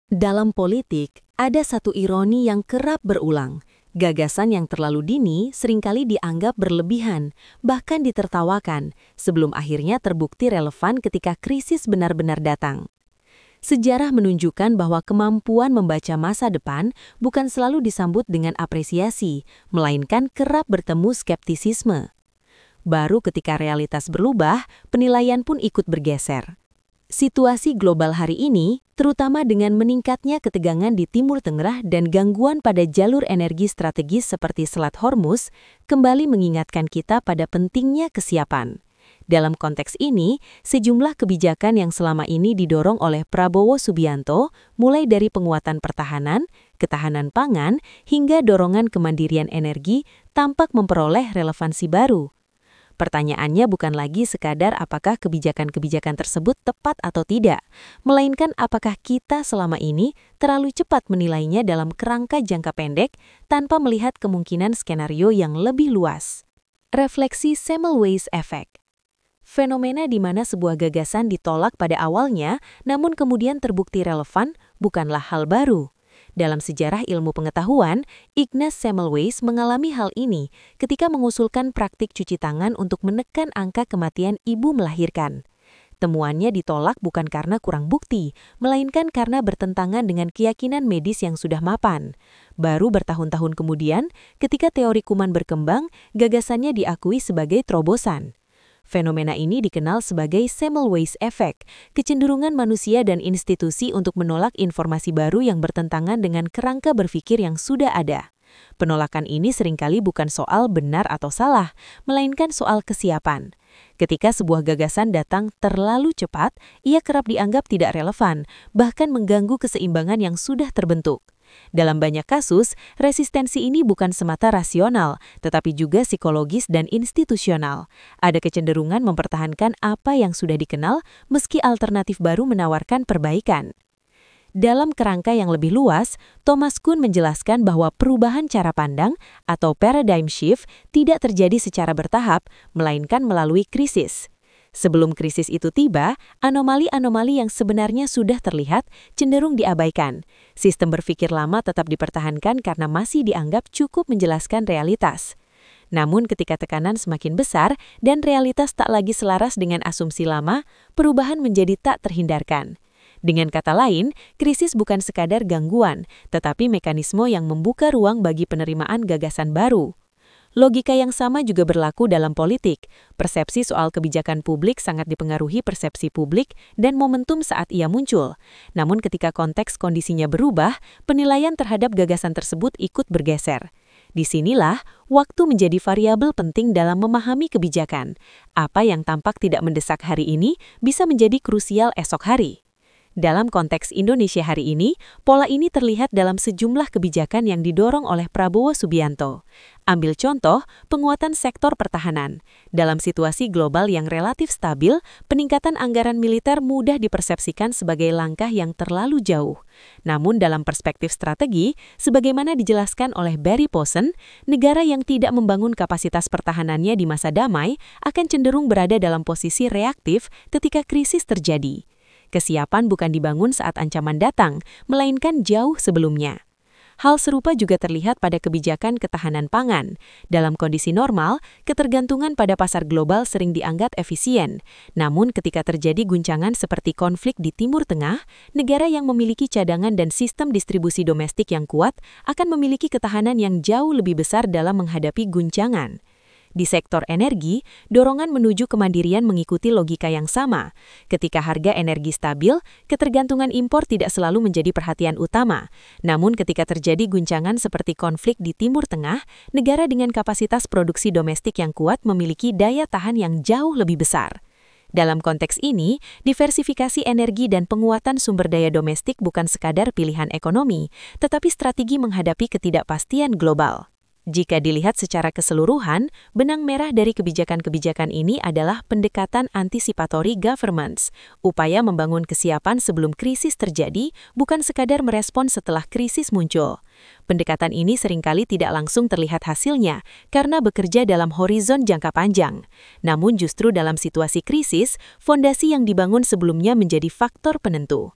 Dalam politik, ada satu ironi yang kerap berulang. Gagasan yang terlalu dini seringkali dianggap berlebihan, bahkan ditertawakan, sebelum akhirnya terbukti relevan ketika krisis benar-benar datang. Sejarah menunjukkan bahwa kemampuan membaca masa depan bukan selalu disambut dengan apresiasi, melainkan kerap bertemu skeptisisme. Baru ketika realitas berubah, penilaian pun ikut bergeser. Situasi global hari ini, terutama dengan meningkatnya ketegangan di Timur Tengah dan gangguan pada jalur energi strategis seperti Selat Hormuz, kembali mengingatkan kita pada pentingnya kesiapan. Dalam konteks ini, sejumlah kebijakan yang selama ini didorong oleh Prabowo Subianto, mulai dari penguatan pertahanan, ketahanan pangan, hingga dorongan kemandirian energi, tampak memperoleh relevansi baru. Pertanyaannya bukan lagi sekadar apakah kebijakan-kebijakan tersebut tepat atau tidak, melainkan apakah kita selama ini terlalu cepat menilainya dalam kerangka jangka pendek tanpa melihat kemungkinan skenario yang lebih luas. Refleksi Semmelweis Effect. Fenomena di mana sebuah gagasan ditolak pada awalnya, namun kemudian terbukti relevan, bukanlah hal baru. Dalam sejarah ilmu pengetahuan, Ignaz Semmelweis mengalami hal ini ketika mengusulkan praktik cuci tangan untuk menekan angka kematian ibu melahirkan. Temuannya ditolak bukan karena kurang bukti, melainkan karena bertentangan dengan keyakinan medis yang sudah mapan. Baru bertahun-tahun kemudian, ketika teori kuman berkembang, gagasannya diakui sebagai terobosan. Fenomena ini dikenal sebagai Semmelweis Effect, kecenderungan manusia dan institusi untuk menolak informasi baru yang bertentangan dengan kerangka berpikir yang sudah ada. Penolakan ini seringkali bukan soal benar atau salah, melainkan soal kesiapan. Ketika sebuah gagasan datang terlalu cepat, ia kerap dianggap tidak relevan, bahkan mengganggu keseimbangan yang sudah terbentuk. Dalam banyak kasus, resistensi ini bukan semata rasional, tetapi juga psikologis dan institusional. Ada kecenderungan mempertahankan apa yang sudah dikenal, meski alternatif baru menawarkan perbaikan. Dalam kerangka yang lebih luas, Thomas Kuhn menjelaskan bahwa perubahan cara pandang atau paradigm shift tidak terjadi secara bertahap, melainkan melalui krisis. Sebelum krisis itu tiba, anomali-anomali yang sebenarnya sudah terlihat cenderung diabaikan. Sistem berpikir lama tetap dipertahankan karena masih dianggap cukup menjelaskan realitas. Namun ketika tekanan semakin besar dan realitas tak lagi selaras dengan asumsi lama, perubahan menjadi tak terhindarkan. Dengan kata lain, krisis bukan sekadar gangguan, tetapi mekanisme yang membuka ruang bagi penerimaan gagasan baru. Logika yang sama juga berlaku dalam politik. Persepsi soal kebijakan publik sangat dipengaruhi persepsi publik dan momentum saat ia muncul. Namun ketika konteks kondisinya berubah, penilaian terhadap gagasan tersebut ikut bergeser. Disinilah, waktu menjadi variabel penting dalam memahami kebijakan. Apa yang tampak tidak mendesak hari ini bisa menjadi krusial esok hari. Dalam konteks Indonesia hari ini, pola ini terlihat dalam sejumlah kebijakan yang didorong oleh Prabowo Subianto. Ambil contoh, penguatan sektor pertahanan. Dalam situasi global yang relatif stabil, peningkatan anggaran militer mudah dipersepsikan sebagai langkah yang terlalu jauh. Namun dalam perspektif strategi, sebagaimana dijelaskan oleh Barry Posen, negara yang tidak membangun kapasitas pertahanannya di masa damai akan cenderung berada dalam posisi reaktif ketika krisis terjadi. Kesiapan bukan dibangun saat ancaman datang, melainkan jauh sebelumnya. Hal serupa juga terlihat pada kebijakan ketahanan pangan. Dalam kondisi normal, ketergantungan pada pasar global sering dianggap efisien. Namun ketika terjadi guncangan seperti konflik di Timur Tengah, negara yang memiliki cadangan dan sistem distribusi domestik yang kuat akan memiliki ketahanan yang jauh lebih besar dalam menghadapi guncangan. Di sektor energi, dorongan menuju kemandirian mengikuti logika yang sama. Ketika harga energi stabil, ketergantungan impor tidak selalu menjadi perhatian utama. Namun ketika terjadi guncangan seperti konflik di Timur Tengah, negara dengan kapasitas produksi domestik yang kuat memiliki daya tahan yang jauh lebih besar. Dalam konteks ini, diversifikasi energi dan penguatan sumber daya domestik bukan sekadar pilihan ekonomi, tetapi strategi menghadapi ketidakpastian global. Jika dilihat secara keseluruhan, benang merah dari kebijakan-kebijakan ini adalah pendekatan anticipatory governance, upaya membangun kesiapan sebelum krisis terjadi, bukan sekadar merespons setelah krisis muncul. Pendekatan ini seringkali tidak langsung terlihat hasilnya karena bekerja dalam horizon jangka panjang. Namun justru dalam situasi krisis, fondasi yang dibangun sebelumnya menjadi faktor penentu.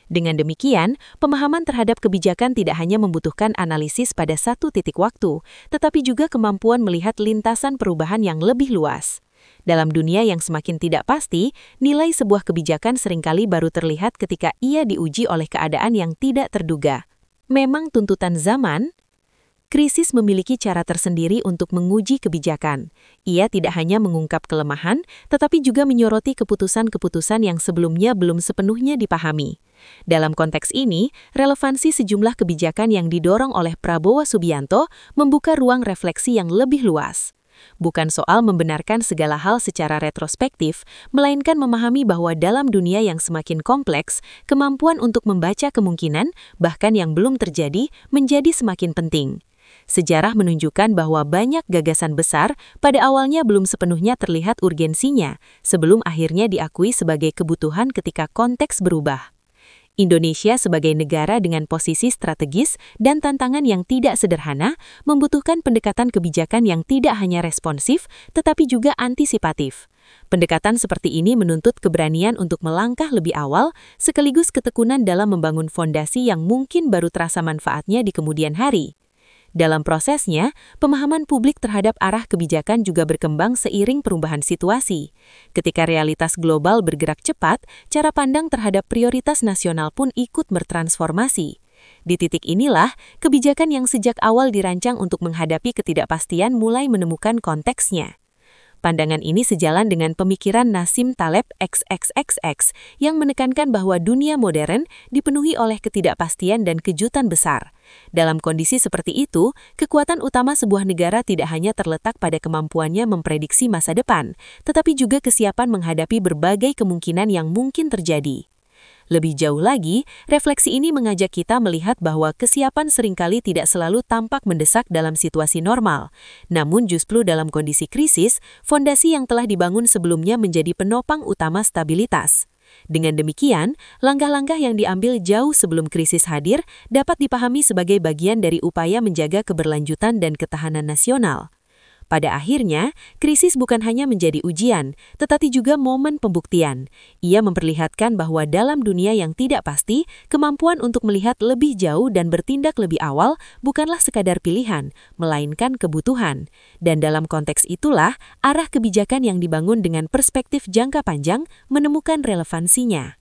Dengan demikian, pemahaman terhadap kebijakan tidak hanya membutuhkan analisis pada satu titik waktu, tetapi juga kemampuan melihat lintasan perubahan yang lebih luas. Dalam dunia yang semakin tidak pasti, nilai sebuah kebijakan seringkali baru terlihat ketika ia diuji oleh keadaan yang tidak terduga. Memang tuntutan zaman, krisis memiliki cara tersendiri untuk menguji kebijakan. Ia tidak hanya mengungkap kelemahan, tetapi juga menyoroti keputusan-keputusan yang sebelumnya belum sepenuhnya dipahami. Dalam konteks ini, relevansi sejumlah kebijakan yang didorong oleh Prabowo Subianto membuka ruang refleksi yang lebih luas. Bukan soal membenarkan segala hal secara retrospektif, melainkan memahami bahwa dalam dunia yang semakin kompleks, kemampuan untuk membaca kemungkinan, bahkan yang belum terjadi, menjadi semakin penting. Sejarah menunjukkan bahwa banyak gagasan besar pada awalnya belum sepenuhnya terlihat urgensinya, sebelum akhirnya diakui sebagai kebutuhan ketika konteks berubah. Indonesia sebagai negara dengan posisi strategis dan tantangan yang tidak sederhana, membutuhkan pendekatan kebijakan yang tidak hanya responsif, tetapi juga antisipatif. Pendekatan seperti ini menuntut keberanian untuk melangkah lebih awal, sekaligus ketekunan dalam membangun fondasi yang mungkin baru terasa manfaatnya di kemudian hari. Dalam prosesnya, pemahaman publik terhadap arah kebijakan juga berkembang seiring perubahan situasi. Ketika realitas global bergerak cepat, cara pandang terhadap prioritas nasional pun ikut bertransformasi. Di titik inilah, kebijakan yang sejak awal dirancang untuk menghadapi ketidakpastian mulai menemukan konteksnya. Pandangan ini sejalan dengan pemikiran Nassim Taleb XXXX yang menekankan bahwa dunia modern dipenuhi oleh ketidakpastian dan kejutan besar. Dalam kondisi seperti itu, kekuatan utama sebuah negara tidak hanya terletak pada kemampuannya memprediksi masa depan, tetapi juga kesiapan menghadapi berbagai kemungkinan yang mungkin terjadi. Lebih jauh lagi, refleksi ini mengajak kita melihat bahwa kesiapan seringkali tidak selalu tampak mendesak dalam situasi normal. Namun justru dalam kondisi krisis, fondasi yang telah dibangun sebelumnya menjadi penopang utama stabilitas. Dengan demikian, langkah-langkah yang diambil jauh sebelum krisis hadir dapat dipahami sebagai bagian dari upaya menjaga keberlanjutan dan ketahanan nasional. Pada akhirnya, krisis bukan hanya menjadi ujian, tetapi juga momen pembuktian. Ia memperlihatkan bahwa dalam dunia yang tidak pasti, kemampuan untuk melihat lebih jauh dan bertindak lebih awal bukanlah sekadar pilihan, melainkan kebutuhan. Dan dalam konteks itulah, arah kebijakan yang dibangun dengan perspektif jangka panjang menemukan relevansinya.